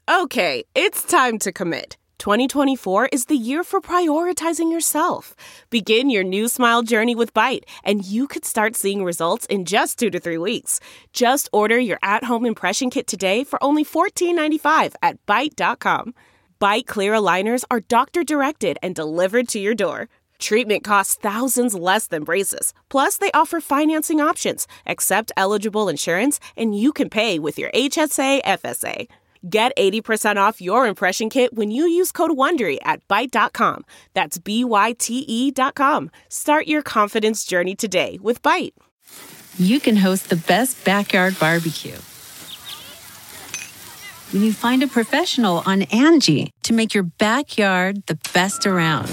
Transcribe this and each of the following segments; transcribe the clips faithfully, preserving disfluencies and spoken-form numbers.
Okay, it's time to commit. twenty twenty-four is the year for prioritizing yourself. Begin your new smile journey with Byte, and you could start seeing results in just two to three weeks. Just order your at-home impression kit today for only fourteen ninety-five at byte dot com. Byte clear aligners are doctor-directed and delivered to your door. Treatment costs thousands less than braces. Plus, they offer financing options, accept eligible insurance, and you can pay with your H S A F S A. Get eighty percent off your impression kit when you use code WONDERY at byte dot com. That's B Y T E dot com. Start your confidence journey today with Byte. You can host the best backyard barbecue when you find a professional on Angie to make your backyard the best around.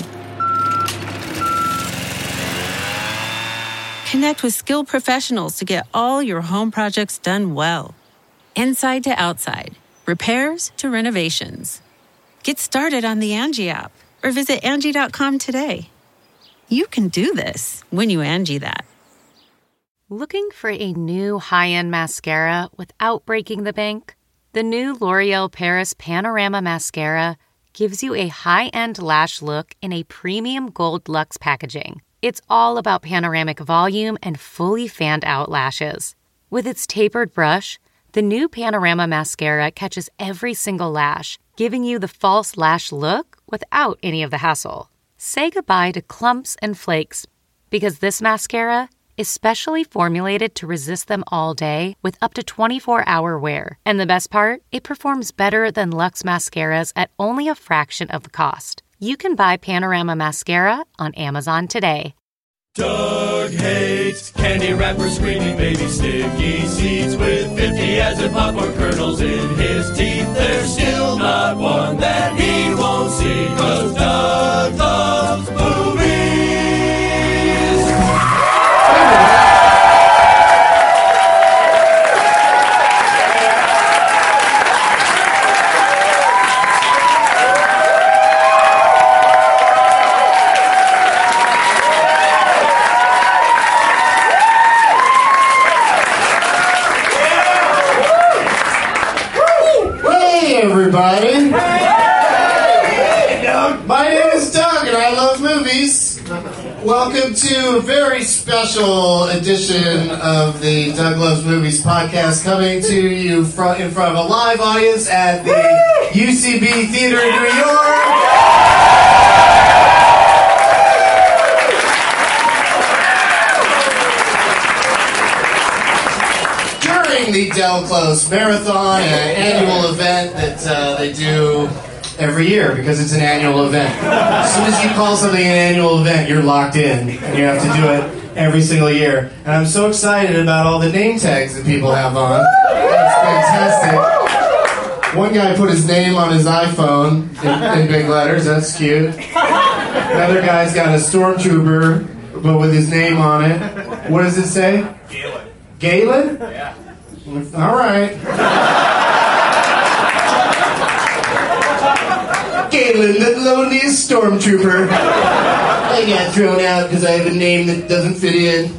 Connect with skilled professionals to get all your home projects done well. Inside to outside, repairs to renovations. Get started on the Angie app or visit Angie dot com today. You can do this when you Angie that. Looking for a new high-end mascara without breaking the bank? The new L'Oreal Paris Panorama Mascara gives you a high-end lash look in a premium gold luxe packaging. It's all about panoramic volume and fully fanned-out lashes. With its tapered brush, the new Panorama Mascara catches every single lash, giving you the false lash look without any of the hassle. Say goodbye to clumps and flakes, because this mascara is specially formulated to resist them all day with up to twenty-four hour wear. And the best part? It performs better than Luxe mascaras at only a fraction of the cost. You can buy Panorama Mascara on Amazon today. Doug hates candy wrappers, screaming baby sticky seeds with fifty as in popcorn kernels in his teeth. There's still not one that he won't see, 'cause Doug loves movies. Everybody. Hey, Doug. My name is Doug, and I love movies. Welcome to a very special edition of the Doug Loves Movies podcast, coming to you in front of a live audience at the U C B Theater in New York. The Del Close Marathon, an annual event that uh, they do every year because it's an annual event. As soon as you call something an annual event, you're locked in, and you have to do it every single year. And I'm so excited about all the name tags that people have on. It's fantastic. One guy put his name on his iPhone in, in big letters. That's cute. Another guy's got a stormtrooper, but with his name on it. What does it say? Galen. Galen? Yeah. All right. Galen, the loneliest stormtrooper. I got thrown out because I have a name that doesn't fit in.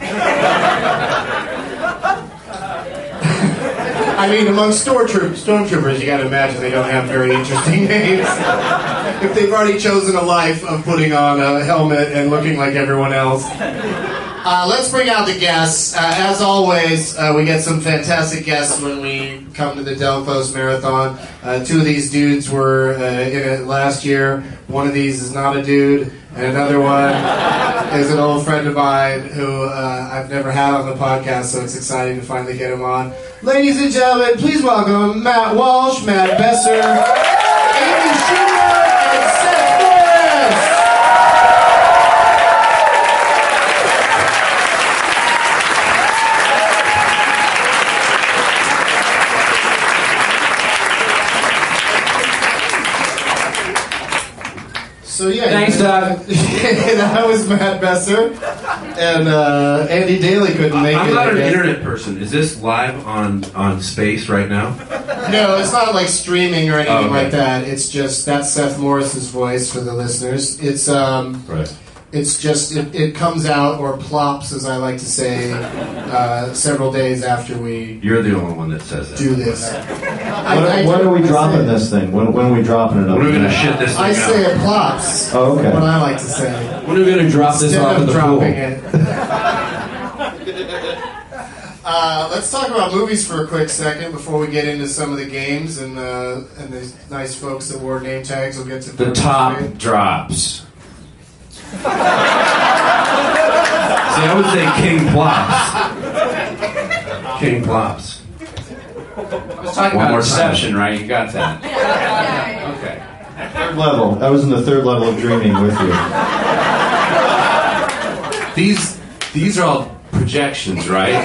I mean, among stormtroop- stormtroopers, you gotta imagine they don't have very interesting names. If they've already chosen a life of putting on a helmet and looking like everyone else. Uh, let's bring out the guests. Uh, as always, uh, we get some fantastic guests when we come to the Del Close Marathon. Uh, two of these dudes were uh, in it last year. One of these is not a dude, and another one is an old friend of mine who uh, I've never had on the podcast, so it's exciting to finally get him on. Ladies and gentlemen, please welcome Matt Walsh, Matt Besser, Amy Schumer, and Seth Morris. So yeah, Thanks, Doug. That was Matt Besser, and uh, Andy Daly couldn't make I'm it. I'm not I an guess. internet person. Is this live on, on Space right now? No, it's not like streaming or anything Oh, okay. like that. It's just that's Seth Morris's voice for the listeners. It's um, Right. It's just, it, it comes out, or plops, as I like to say, uh, several days after we You're the only one that says that. do this. I, When, I- when are we I dropping say- this thing? When, when are we dropping it up? When are we gonna shit this thing I out? say it plops. Oh, okay. What I like to say. When are we going to drop this Instead off at of the pool? dropping it. Uh, let's talk about movies for a quick second before we get into some of the games and uh, and the nice folks that wore name tags will get to The top drops. See, I would say King Plops. King Plops. I was talking One about more Inception, time. right? You got that. Okay. Third level. I was in the third level of dreaming with you. These these are all projections, right?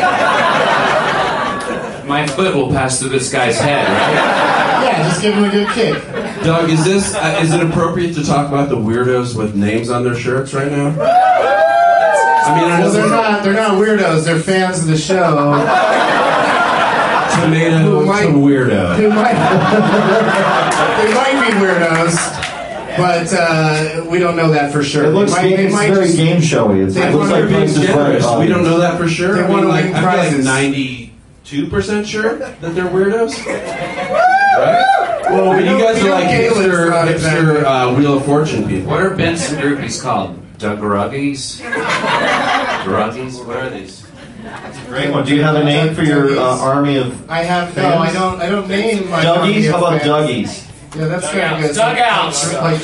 My foot will pass through this guy's head, right? Yeah, just give him a good kick. Doug, is this uh, is it appropriate to talk about the weirdos with names on their shirts right now? I mean, I Well, they're know not they're not weirdos. They're fans of the show. tomato Who might- to weirdo. They might they might be weirdos, but uh, we don't know that for sure. It looks They might- game, they it's might very just- game showy. It's, they it looks wanna like be Price is Right. Generous. We don't know that for sure. They I mean, wanna like, win I feel like prizes. ninety-two percent sure that they're weirdos. Right? Well, I we mean, you know- guys we are know like Galen's hipster, not hipster exactly- uh, Wheel of Fortune people. What are Benson groupies called? Dougruggies? Druggies? What are these? Great one. Do you have a name for your uh, army of I have no. fans? I don't. I don't name my army Dougies? of How about fans. Dougies? Yeah, that's kind of good. Dugouts. Like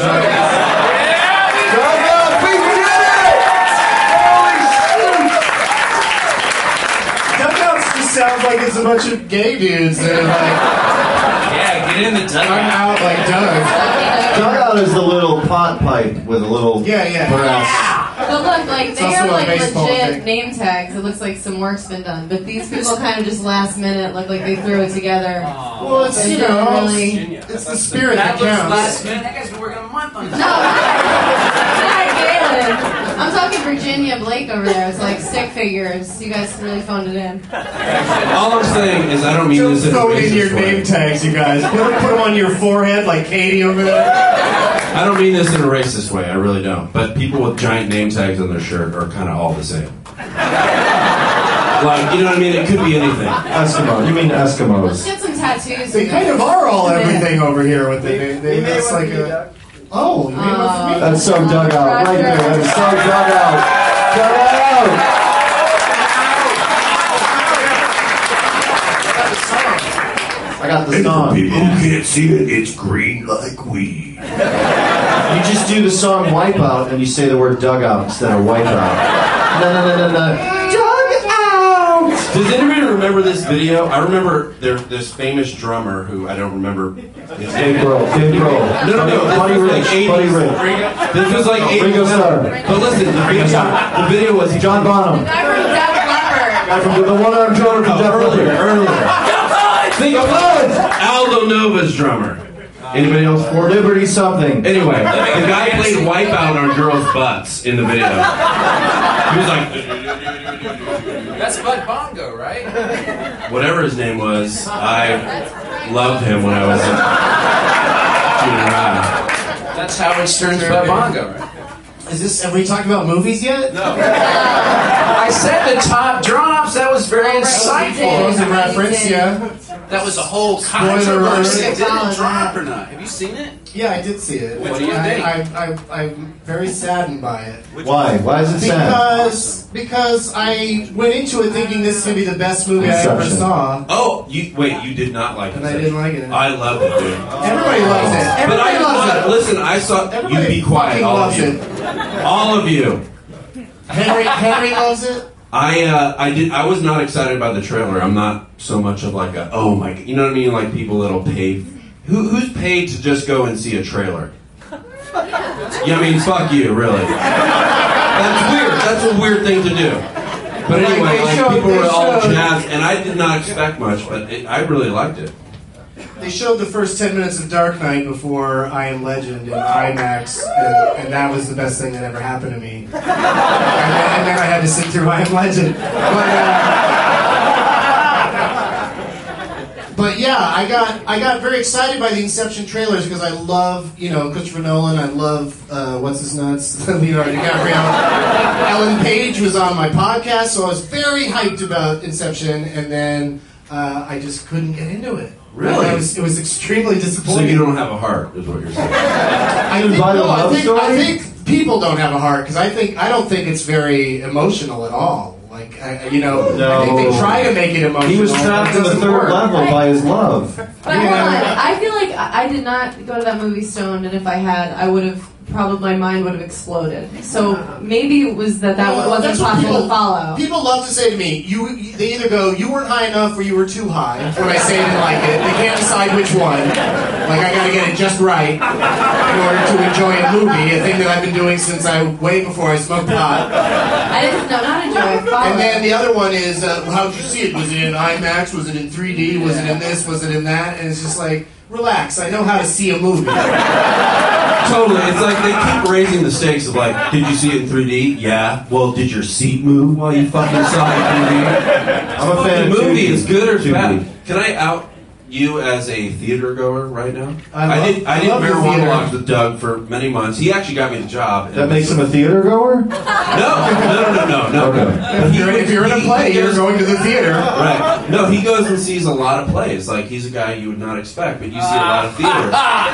Dugouts just sounds like it's a bunch of gay dudes that are like, Yeah, get in the I'm dugout. out like Doug. Dugout is the little pot pipe with a little Yeah, yeah. brass. But look, like It's they also are a like baseball legit thing. name tags. It looks like some work's been done. But these people kind of just last minute look like they threw it together. Well, it's, And you didn't know, really. it's, it's the spirit that counts. minute. That guy's been working a month on No, not Galen. I'm talking Virginia Blake over there. It's like stick figures. You guys really phoned it in. All I'm saying is I don't mean Don't this in a throw in your racist way. name tags, you guys. Put, put them on your forehead like Katie over there. I don't mean this in a racist way. I really don't. But people with giant name tags on their shirt are kind of all the same. Like, you know what I mean? It could be anything. Eskimo. You mean Let's Eskimos? get some tattoos. They you kind of guys. are all Yeah. everything over here. With they, they, they, that's like a. Oh, you made one for me. That's so dugout. Right there. That is so dugout. Dugout! I got the song. people who can't see it, it's green like weed. You just do the song Wipeout and you say the word dugout instead of wipeout. No, no, no, no, no. Dugout! Does anybody remember this video? I remember there, this famous drummer who I don't remember his Dave name. Grohl. Dave Grohl. No, no, no. Buddy This was Rich. like Buddy eighties. Rich. This was like eighties. Ringo Starr. But listen, the video, the video was John Bonham. Guy from Def Leppard. Guy from the one-armed drummer from no, Def earlier, Leppard. earlier. Think of Aldo Nova's drummer. Anybody else for it? Liberty something. Anyway, the guy played Wipeout on girls' butts in the video. He was like, That's Bud Bongo, right? whatever his name was, I loved him when I was in junior high. That's Howard Stern's Bud Bongo, right? Is this? Have we talked about movies yet? No. I said the top drops. That was very insightful. Frozen reference, yeah. That was a whole Spoiler controversy. alert. Did it drop or not? Have you seen it? Yeah, I did see it. What do you I, think? I, I, I'm very saddened by it. Why? Why is it sad? Because because I went into it thinking this is gonna be the best movie I ever Inception. saw, Oh, you wait, you did not like it. and I didn't like it. I loved it, dude. Everybody loves it. But Everybody I loves it. listen, I saw Everybody you be quiet, fucking all of loves you. it. All of you. Henry Henry loves it. I uh, I did I was not excited by the trailer. I'm not so much of like a oh my, you know what I mean, like people that'll pay. Who who's paid to just go and see a trailer? Yeah, I mean, fuck you, really. That's weird. That's a weird thing to do. But Like, anyway, they like showed- people they were all showed- jazzed, and I did not expect much, but it, I really liked it. They showed the first ten minutes of Dark Knight before I Am Legend in IMAX, and, and that was the best thing that ever happened to me. And then, and then I had to sit through I Am Legend. But, uh, but yeah, I got I got very excited by the Inception trailers because I love, you know, Christopher Nolan. I love uh, what's his nuts, Leonardo DiCaprio. Ellen Page was on my podcast, so I was very hyped about Inception, and then uh, I just couldn't get into it. Really? I was, it was extremely disappointing. So you don't have a heart, is what you're saying. I think, no, I think, I think people don't have a heart because I think I don't think it's very emotional at all. Like I, you know, No. I think they try to make it emotional. He was trapped in the third work. level by his love. But hold on, I feel like I I did not go to that movie stoned, and if I had, I would have probably my mind would have exploded. So maybe it was that that Well, wasn't that's what possible people, to follow. People love to say to me, you, you. They either go, you weren't high enough, or you were too high. When I say I didn't like it, they can't decide which one. Like I got to get it just right in order to enjoy a movie, a thing that I've been doing since I way before I smoked pot. I didn't, no, not enjoy. I followed. And then the other one is, uh, how'd you see it? Was it in IMAX? Was it in three D? Was it in this? Was it in that? And it's just like, relax. I know how to see a movie. Totally. It's like they keep raising the stakes of like, did you see it in three D? Yeah. Well, did your seat move while you fucking saw it in three D? I'm a fan The of movie two D. is good or two D. bad. Can I out you as a theater goer right now? I love- did. I I did love the marijuana theater. logs with Doug for many months. He actually got me the job. That makes him a theater goer? No, no, no, no, no. Okay. But If he- you're, if you're in a he- play, he you're goes- going to the theater. Right. No, he goes and sees a lot of plays. Like, he's a guy you would not expect, but you see a lot of theater.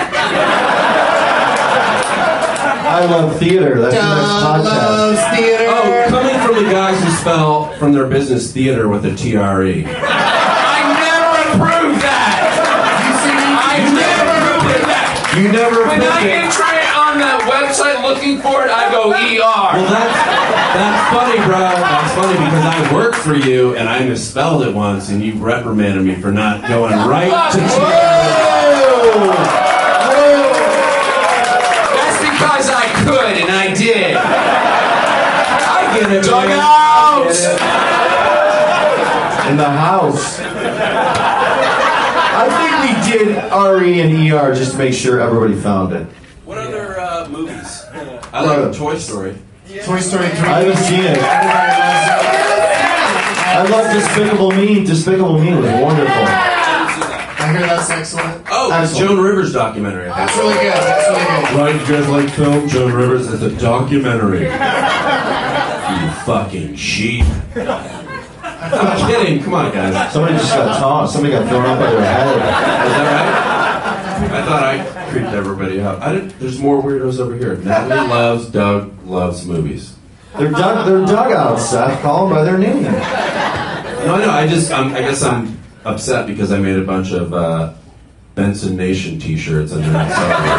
I love theater. That's the next Doug podcast. loves theater. Oh, coming from the guys who spell from their business theater with a T R E. I never approved that. I never approved that. You never When pick I it. enter it on the website looking for it, I go E R. Well, that's, that's funny, bro. That's funny because I worked for you and I misspelled it once and you reprimanded me for not going right to T R E. That's because I could, and I did. I get it, Dug man. out! I get it. In the house. I think we did R E and E R just to make sure everybody found it. What other uh, movies? I like Toy Story. Toy Story three. I haven't seen it. I love Despicable Me. Despicable Me was wonderful. I hear that's excellent. Oh, the Excellent. Joan Rivers documentary. I That's think. really good. That's really good. Right, you guys like film? Joan Rivers as a documentary. You fucking sheep. I'm kidding. Come on, guys. Somebody just got tossed. Somebody got thrown up by their head. Is that right? I thought I creeped everybody out. I didn't. There's more weirdos over here. Natalie loves, Doug loves movies. They're dug, they're dugouts, Seth. Call them by their name. No, no. I just. I'm, I guess I'm upset because I made a bunch of uh, Benson Nation T-shirts and then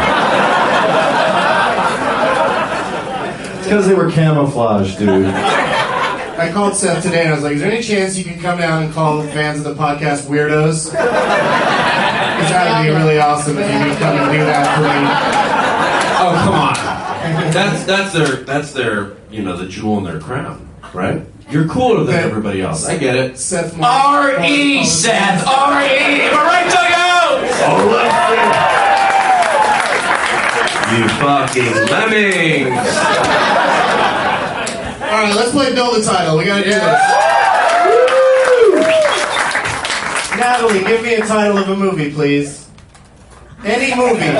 It's because they were camouflage, dude. I called Seth today and I was like, is there any chance you can come down and call the fans of the podcast weirdos? Because that would be really awesome if you could come and do that for me. Oh, come on. That's that's their that's their you know the jewel in their crown, right? You're cooler than everybody else. I get it. Seth R E, Seth. R E. Am I right, Dugout? You fucking lemmings. All right, let's play Build the Title. We gotta do this. Natalie, give me a title of a movie, please. Any movie.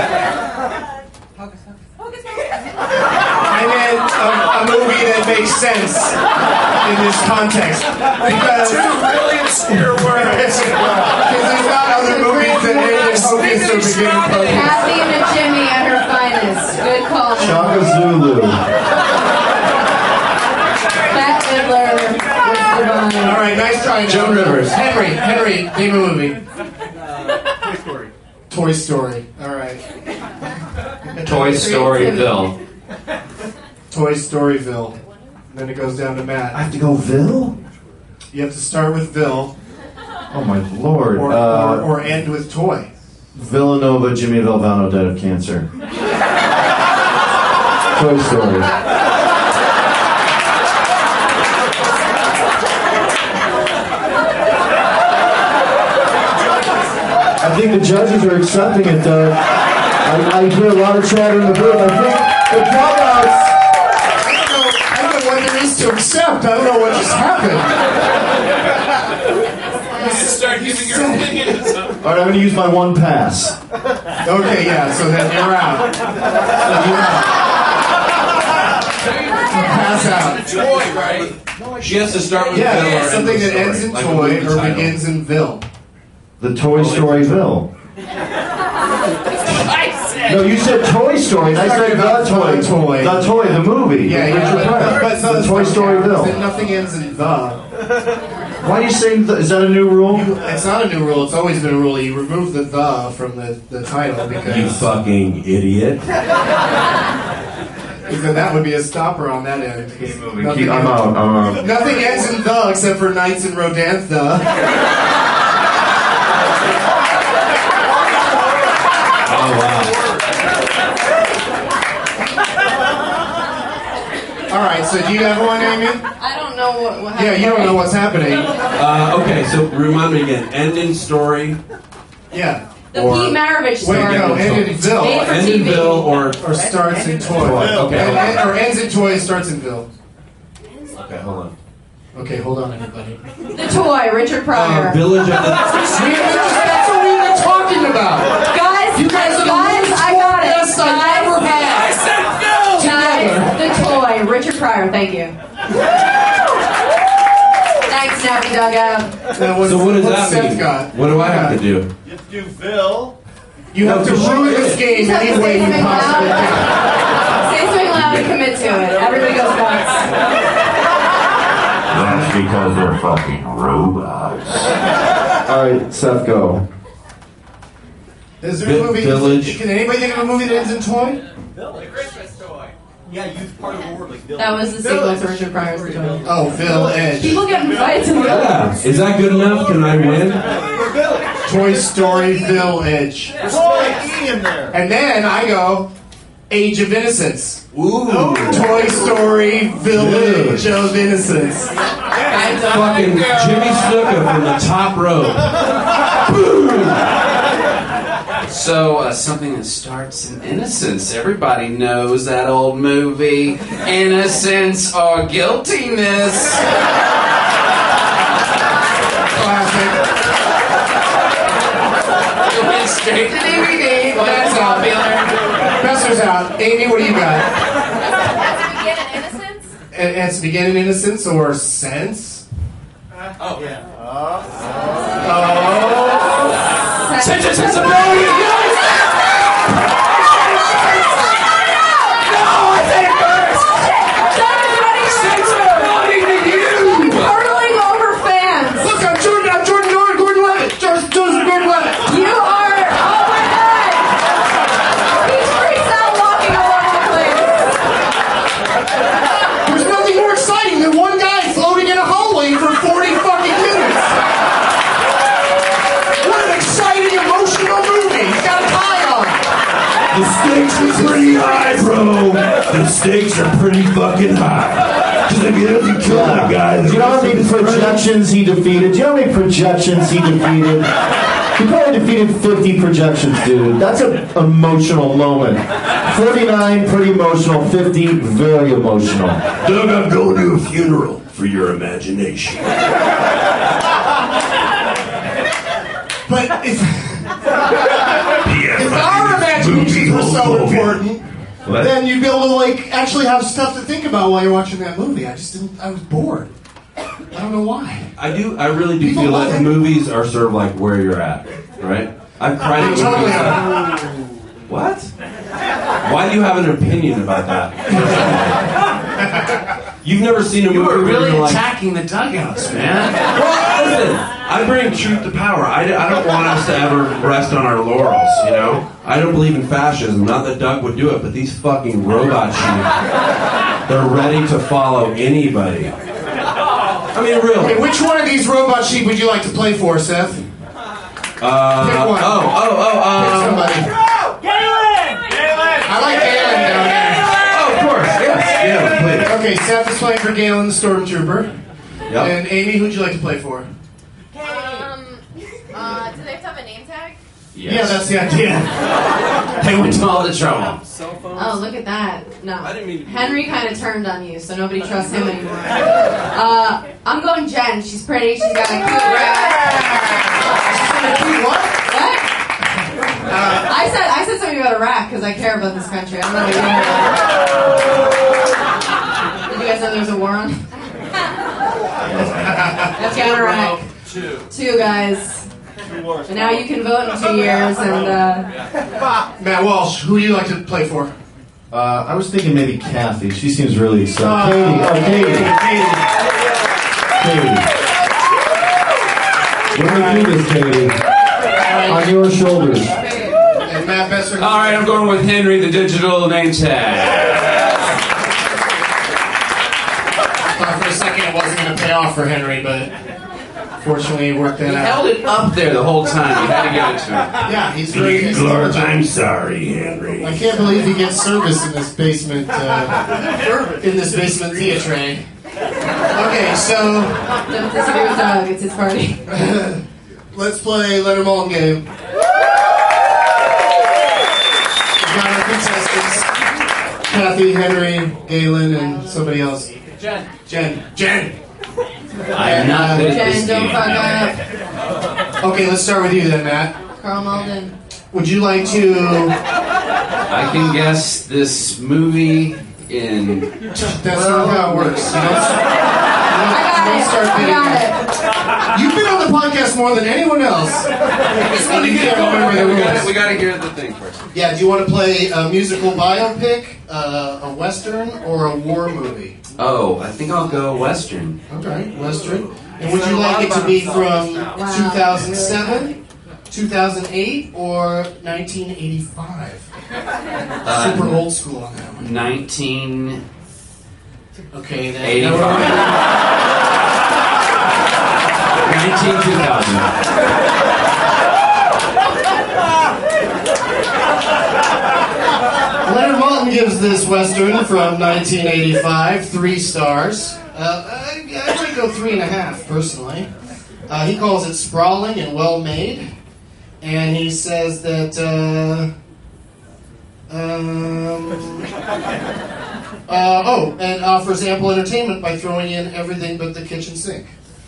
I meant a, a movie that makes sense in this context. Because Two really obscure words. because there's not other movies that end in focus or begin in focus. Kathleen and Jimmy at her finest. Good call. Shaka Zulu. Fat Fiddler was divine. All right, nice try. Joan Rivers. Henry, Henry, name a movie. Toy Story. Toy Story. All right. Toy Storyville. Toy Storyville. And then it goes down to Matt. I have to go Ville? You have to start with Vil Oh my lord. or, Uh, or, or end with Toy. Villanova, Jimmy Valvano died of cancer. Toy Story. I think the judges are accepting it, though. I, I hear a lot of chatter in the booth. I think the dugouts. I don't know, I don't know what there is to accept. I don't know what just happened. This is start giving your opinions. All right, I'm going to use my one pass. Okay, yeah, so then you're out. So you're out. Pass out. Toy, right? She has to start with Yeah, Bill or something end that with ends in story, like a toy movie or title. begins in Ville. The Toy Story Ville. No, you said Toy Story, and I said the toy. The Toy. The Toy, the movie. Yeah, with yeah, Richard but, Pryor. but The Toy Story Ville. Then nothing ends in the. Why are you saying the, is that a new rule? It's not a new rule. It's always been a rule. You remove the the from the, the title because You fucking idiot. because that would be a stopper on that end. Keep, Nothing, I'm out, I'm out. nothing ends in the except for Knights and Rodantha. Oh, wow. All right. So do you have one, Amy? I don't know what, what Yeah, you don't know what's happening. Uh, okay, so remind me again. End in story. Yeah. The or- Pete Maravich story. Wait, no, end in Ville. Made for End T in V. Bill or Or starts in toy. Okay. And- and- or ends in toy, starts in Ville. Okay, hold on. Okay, hold on, everybody. The toy, Richard Pryor. Uh, Village of the. We- That's what we've been talking about. Guys, You guys are the guys, most I got it. guests I've ever had. Guys, the toy, Richard Pryor. Thank you. Thanks, Snappy Dugout. Now, what's- So what does what's that Seth mean? got? What do I have to do? You have to do Ville. You have to ruin this game You have to any say way you something possibly loud. can. Say something loud and commit to it. Everybody goes nuts. That's because they're fucking robots. All right, Seth, go. Is there Vi- a movie? Village. Can anybody think of a movie that ends in toy? Ville. The Christmas toy. Yeah, use part of the word like Ville. That was the sequel to Richard Pryor's The Toy. Oh, Ville Edge. People get in fights in the Yeah. Is that good enough? Can I win? Toy Story Ville Edge. There's no E in there. And then I go Age of Innocence. Ooh. Toy Story Village of Innocence. Fucking Jimmy Snuka from the top row. So, uh, something that starts in innocence. Everybody knows that old movie, Innocence or Guiltiness. Classic. It went straight to D V D. That's out. Besser's out. Amy, what do you got? Begin in innocence? And it's beginning innocence or sense? Oh, yeah. Sense and sensibility. Hurtling over fans. Look, I'm Jordan. I'm Jordan Gordon. Gordon Levitt. Joseph Joseph Gordon Levitt. You are. Oh my god. He's freaks out walking all over the place. There's nothing more exciting than one guy floating in a hallway for forty fucking minutes. What an exciting, emotional movie. He's got a tie on. The stakes are pretty high, bro. The stakes are pretty fucking high. Because if he doesn't kill that guy, Do you know how many projections he defeated? Do you know how many projections he defeated? He probably defeated fifty projections, dude. That's an emotional moment. forty-nine, pretty emotional. fifty, very emotional. Doug, I'm going to a funeral for your imagination. But if, if our imaginations were so important, What? then you'd be able to like actually have stuff to think about while you're watching that movie. I just didn't. I was bored. I don't know why. I do. I really do People feel love like it. movies are sort of like where you're at, right? I've cried at Totally. movies. that- What? Why do you have an opinion about that? You've never seen a movie You were where really you're like, attacking the dugouts, man. well, listen, I bring truth to power. I, I don't want us to ever rest on our laurels, you know? I don't believe in fascism. Not that Doug would do it, but these fucking robot sheep, they're ready to follow anybody. I mean, Okay, really. which one of these robot sheep would you like to play for, Seth? Uh, Pick one. oh, oh, oh, Pick um, somebody. Galen! Galen! I like Galen down there. oh, of course, yes, yeah, please. Okay, Seth is playing for Galen the Stormtrooper. Yep. And Amy, who'd you like to play for? Um, uh, do they have to have a name tag? Yeah, that's the idea. They went to all the trouble. Um, Oh, look at that. No. I didn't mean to be Henry kind of turned on you, so nobody trusts him anymore. Uh, I'm going Jen. She's pretty. She's got a cute rat. She's got a cute what? What? Uh, I said I said something about Iraq because I care about this country. I don't know what you know. Did you guys know there's a war on? That's got Iraq. Two. Two guys. And now you can vote in two years. And uh, Matt Walsh, who do you like to play for? Uh, I was thinking maybe Kathy. She seems really excited. Oh, Katie. Oh, Katie. Katie. We're going to do this, Katie. On your shoulders. And Matt Besser. All right, I'm going with Henry, the digital name tag. I thought for a second it wasn't going to pay off for Henry, but fortunately it worked He that out. held it up there the whole time. You had to give it to him. Yeah, he's very he's Lord, I'm sorry, Henry. I can't believe he gets service in this basement, uh, in this basement theatre. Okay, so don't disagree with Doug. It's his party. let's play Leonard Maltin game. We've got our contestants: Kathy, Henry, Galen, and somebody else. Jen. Jen. Jen. I'm not good at Jen, this don't game. fuck up. Okay, let's start with you then, Matt. Carl Malden. Would you like to? I can guess this movie in. That's not how it works. You don't, I got don't it. start I getting got it. it. You've been on the podcast more than anyone else. And you can't remember the we, gotta, rules. we gotta hear the thing first. Yeah, do you want to play a musical biopic, uh, a western, or a war movie? Oh, I think I'll go Western. Okay, western. And would you like it to be from two thousand seven, two thousand eight, or nineteen eighty-five? Uh, Super old school on that one. nineteen Okay, then. eighty-five. nineteen two thousand. Leonard Maltin gives this western from nineteen eighty-five three stars. Uh, I, I might go three and a half, personally. Uh, he calls it sprawling and well-made. And he says that, uh, um, uh, oh, and offers ample entertainment by throwing in everything but the kitchen sink.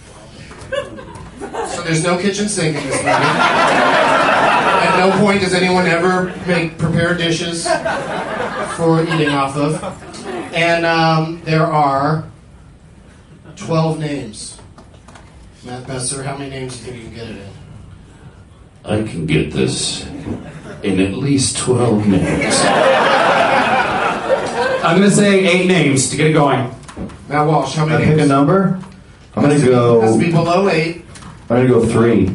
So there's no kitchen sink in this movie. At no point does anyone ever make prepare dishes for eating off of. And um, there are twelve names. Matt Besser, how many names do you think you can get it in? I can get this in at least twelve minutes. I'm gonna say eight names to get it going. Matt Walsh, how I many pick a names? number. I'm gonna Has to be go. below eight. I'm gonna go three.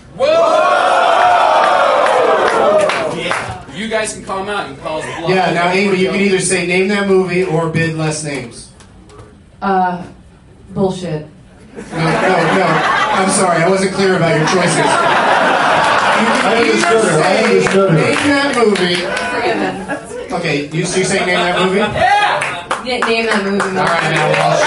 You guys can call them out. You can call us bluff. Yeah, now Amy, you can either say name that movie or bid less names. Uh, bullshit. No, no, no. I'm sorry, I wasn't clear about your choices. You I can understood either her, I say understood her. name that movie. Forgiven. Okay, you, so you say name that movie? All Yeah, name that movie. right, Matt Walsh.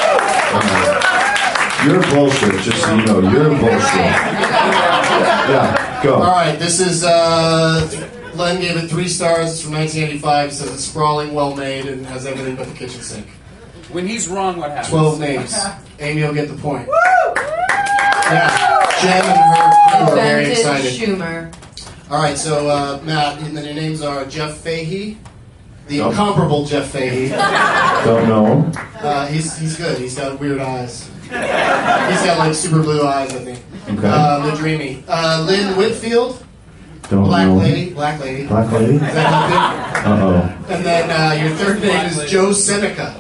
You're bullshit, just so you know. You're bullshit. Yeah, go. All right, this is, uh, Len gave it three stars. It's from nineteen eighty-five. Says it's sprawling, well-made, and has everything but the kitchen sink. When he's wrong, what happens? Twelve names. Amy will get the point. Yeah, Jen and her crew are very Benton excited. Schumer. All right, so uh, Matt, and then your names are Jeff Fahey, the Nope. incomparable Jeff Fahey. Don't know. Uh, he's he's good. He's got weird eyes. He's got like super blue eyes, I think. Okay. Uh, the dreamy. Uh, Lynn Whitfield, Don't black know. lady, black lady. Black lady? Does that help Uh oh. you? And then uh, your third name is Joe Seneca.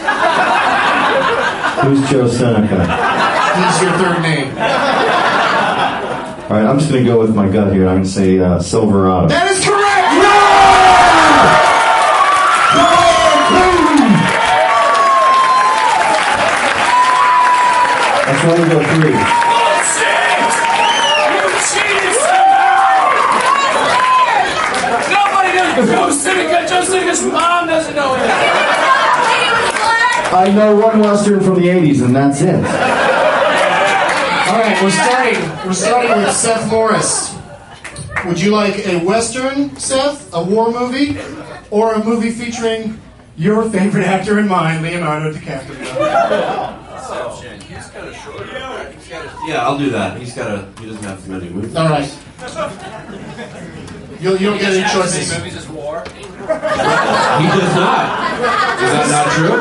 Who's Joe Seneca? He's your third name. All right, I'm just gonna go with my gut here. I'm gonna say uh, Silverado. That is correct. That's why we go three. Nobody knows. Joe Seneca. Joe Seneca's mom doesn't know it. I know one Western from the eighties, and that's it. All right, we're starting. We're starting with Seth Morris. Would you like a Western, Seth, a war movie, or a movie featuring your favorite actor and mine, Leonardo DiCaprio? Yeah, I'll do that. He's got a. He doesn't have too many movies. All right. You you don't get any choices. Movies is war. He does not. Is that not true?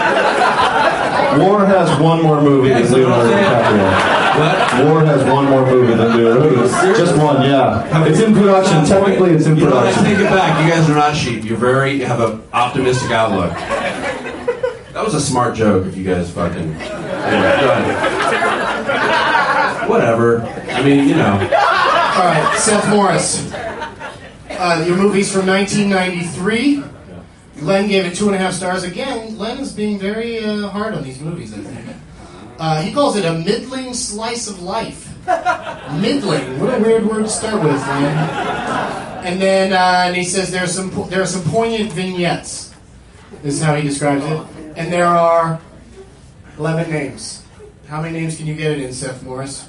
War has one more movie than Leonardo DiCaprio. What? War has one more movie than Leonardo. Just one, yeah. It's in production. Technically, it's in You know, let's production. take it back. You guys are not sheep. You're very you have an optimistic outlook. That was a smart joke. If you guys fucking. Anyway, go ahead. Whatever. I mean, you know. All right, Seth Morris. Uh, your movie's from nineteen ninety-three. Len gave it two and a half stars. Again, Len is being very uh, hard on these movies, I think. Uh, he calls it a middling slice of life. Middling. What a weird word to start with, Len. And then uh, and he says there are some po- there are some poignant vignettes. This is how he describes it. And there are eleven names. How many names can you get it in, Seth Morris?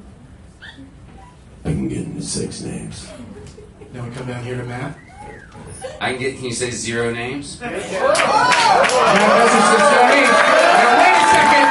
I can get into six names. Then we come down here to Matt. I can get. Can you say zero names? Matt Besser says zero names. Now wait a second.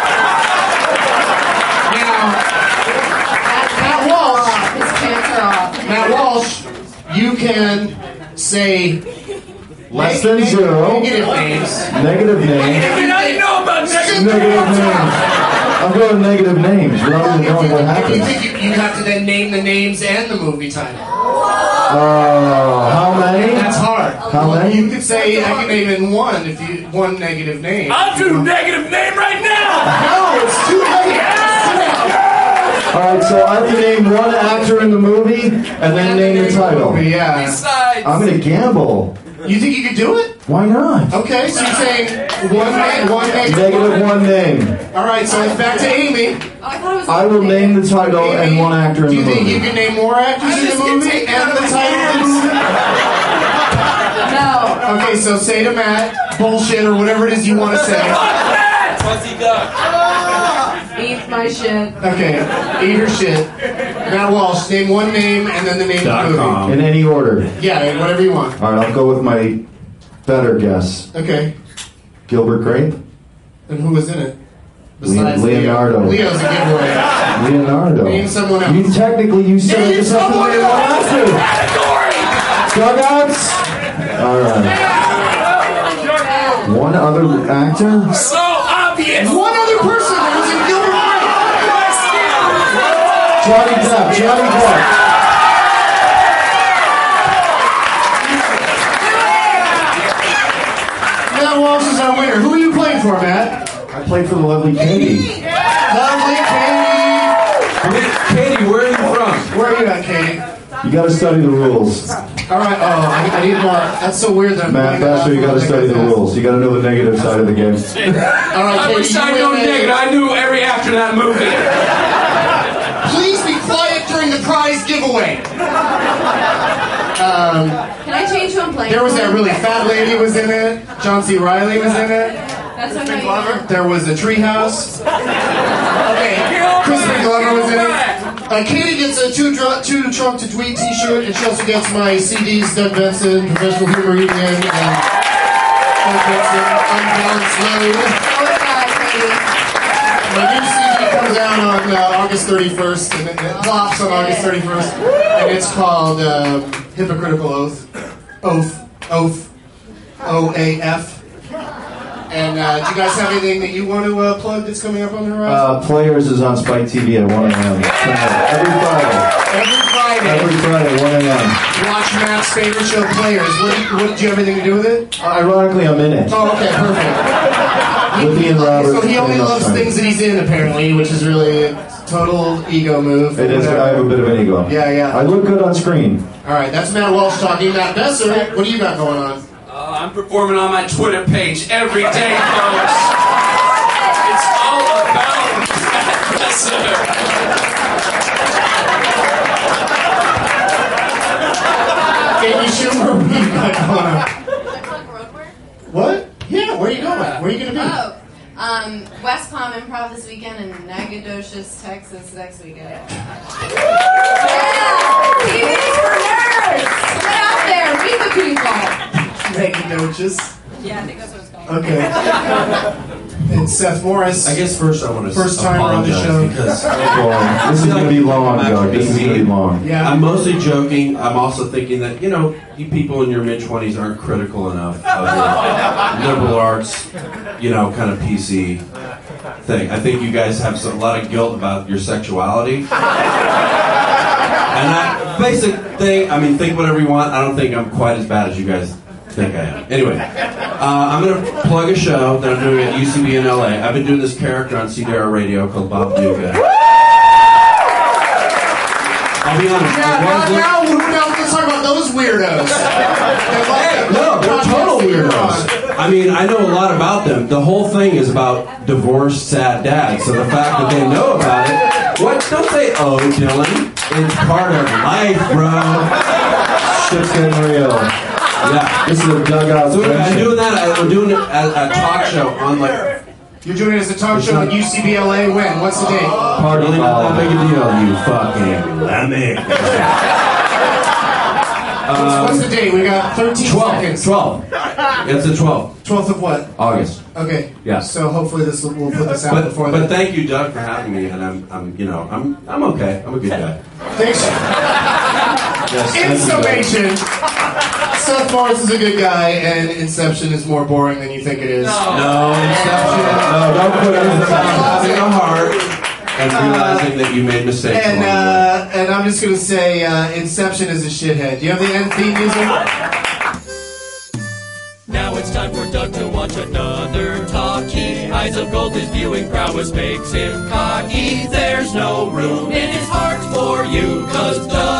Now, Matt Walsh. His pants are off. Matt Walsh, you can say Less than zero. negative names. Negative names. I didn't know about negative Negative names. I'm going negative names rather than knowing what If you happens. think you, you have to then name the names and the movie title. Uh, how many? That's hard. How Well, many? You could say I can name in one if you one negative name. I'll do negative name right now. No, it's too late. All right, so I have to name one actor in the movie and then name the title. Yeah. Besides, I'm gonna gamble. You think you could do it? Why not? Okay, so you're saying one name, one negative. Negative one name. All right, so it's back to Amy. Oh, I thought it was I will name the title and one actor in Do the you think you movie. can name more actors in the movie and the title of the movie? No. Okay, so say to Matt, bullshit or whatever it is you want to say. Fuzzy duck. Eat my shit. Okay, eat your shit. Matt Walsh, name one name and then the name of the movie. In any order. Yeah, whatever you want. All right, I'll go with my better guess. Okay, Gilbert Grape? and who was in it? Le- Leonardo. Leo. Leo's a giveaway. Leonardo. Name someone else. You technically, you said I just have to name one actor. Dugouts? All right. One other actor? So obvious. One other person that was in Gilbert Grape. Johnny Depp. Johnny Depp. Matt Walsh is our winner. Who are you playing for, Matt? I played for the lovely Katie. Lovely Katie. Katie, where are you from? Where are you at, Katie? You gotta study the rules. All right. Oh, I, I need more. That's so weird. That I'm Matt playing Besser, you off gotta of study the like rules. You gotta know the negative side of the game. All right, I Katie, wish you I win knew that. negative. I knew every actor in that movie. Please be quiet during the prize giveaway. Um, Can I change who I'm playing? there was for? that really fat lady was in it. John C. Reilly was in it. That's Crispin okay. Glover. There was a treehouse. Okay, Crispin Glover was in it. Uh, Katie gets a too drunk, too drunk to tweet T-shirt, and she also gets my C Ds, Doug Benson, Professional Humor Evening, and Doug Benson, Unbalanced Load. Oh, God, Katie. My new C D comes out on uh, August thirty-first, and it, it drops on August thirty-first, and it's called um, Hypocritical Oath. Oath. Oath. O A F. And uh, do you guys have anything that you want to uh, plug that's coming up on the horizon? Uh, Players is on Spike T V at one a.m. Every Friday. Every Friday. Every Friday, one a.m. Watch Matt's favorite show, Players. What do, you, what, do you have anything to do with it? Uh, ironically, I'm in it. Oh, okay, perfect. With Ian Roberts. So he only and Russ loves Stein. things that he's in, apparently, which is really a total ego move. It is. I have a bit of an ego. Yeah, yeah. I look good on screen. All right, that's Matt Walsh talking. Matt Besser, what do you got going on? Uh, I'm performing on my Twitter page every day, folks. It's all about Matt Besser. Amy Schumer, what do you got going on? Can I plug Roadwork? What? Yeah, where are you going? Where are you going to be? Oh, um, West Palm Improv this weekend and Nacogdoches, Texas next weekend. Yeah! T V's for nerds! Get out there, meet the people! Maggie Doches. Yeah, I think that's what it's called. Okay. And Seth Morris. I guess first I want to First timer on the show. because Well, this is going to be long, Doug. This is going to be long. Yeah. I'm mostly joking. I'm also thinking that, you know, you people in your mid-twenties aren't critical enough of the liberal arts, you know, kind of P C thing. I think you guys have some, a lot of guilt about your sexuality. And I, basic thing, I mean, think whatever you want. I don't think I'm quite as bad as you guys think I am. Anyway, uh, I'm going to plug a show that I'm doing at U C B in L A. I've been doing this character on C D R Radio called Bob Duca. I'll be honest. Yeah, now, now, now let's talk about those weirdos. Hey, no, they're total weirdos. I mean, I know a lot about them. The whole thing is about divorced, sad dads. So the fact that they know about it, what? Don't say, oh, Dylan. It's part of life, bro. Shit's getting real. Yeah. This is a dugout. So I'm doing that. I, we're doing it as a talk show on like. You're doing it as a talk show at U C B L A. When? What's the date? Party, really not that big a deal, you fucking lemmy. What's, what's the date? We got thirteen seconds. twelve. It's the twelfth. twelfth of what? August. Okay. Yeah. So hopefully this will, we'll put this out But, before but then. thank you, Doug, for having me. And I'm, I'm, you know, I'm, I'm okay. I'm a good guy. Thanks. Yes, In thank you, Doug. summation, Seth Morris is a good guy, and Inception is more boring than you think it is. No, Inception. No, don't put It's it about having a heart and realizing that you made mistakes. And along the way. uh, and I'm just gonna say, uh, Inception is a shithead. Do you have the end theme music? Now it's time for Doug to watch another talkie. Eyes of gold, his viewing prowess makes him cocky. There's no room in his heart for you, 'cause Doug